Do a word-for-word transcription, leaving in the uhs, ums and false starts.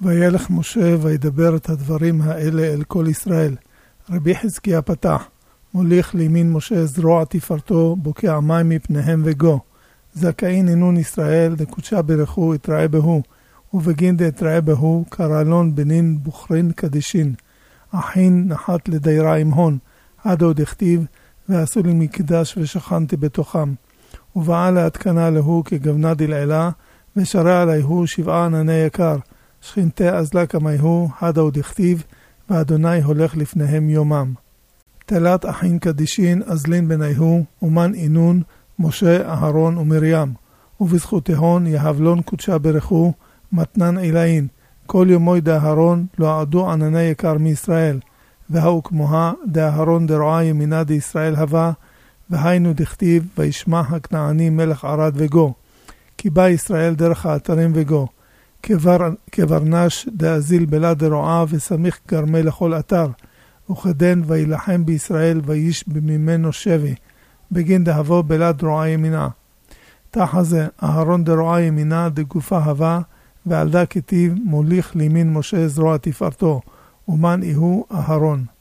וילך משה וידבר את הדברים האלה אל כל ישראל. רבי חזקיה פתח, מוליך לימין משה זרוע תפארתו, בוקע מים מפניהם וגו. זכאין אינון ישראל, דקודשה ברכו יתראה בהו, ובגין דתראה בהו, קרלון בנין בוחרין קדישין. אחין נחת לדיירה עם הון, עד עוד הכתיב, ועשו לי מקדש ושכנתי בתוכם. ובאה להתקנה להו כגוונה דלעילה, ושרה עליהו שבעה ענני יקר. שכינתי אזלה כמייהו, עד עוד הכתיב, ואדוני הולך לפניהם יומם. תלת אחין קדישין אזלין בניהו, ומן אינון, משה, אהרון ומרים. ובזכותהון יהבלון קודשה ברכו, מתנן עילאין. כל יומוי דאהרון לא עדו ענני יקר מישראל. והוא כמוה דאהרון דרועה ימינה דישראל הווה, והיינו דכתיב וישמע הכנעני מלך ערד וגו. כי בא ישראל דרך האתרים וגו. כבר, כברנש דאזיל בלה דרועה וסמיך גרמי לכל אתר. וכדן וילחם בישראל ויש בממנו שבי. בגין דהבו בלה דרועה ימינה. תחה זה אהרון דרועה ימינה דגופה הווה, ועל דה כתיב מוליך לימין משה זרוע תפארתו, ומן איהו אהרון.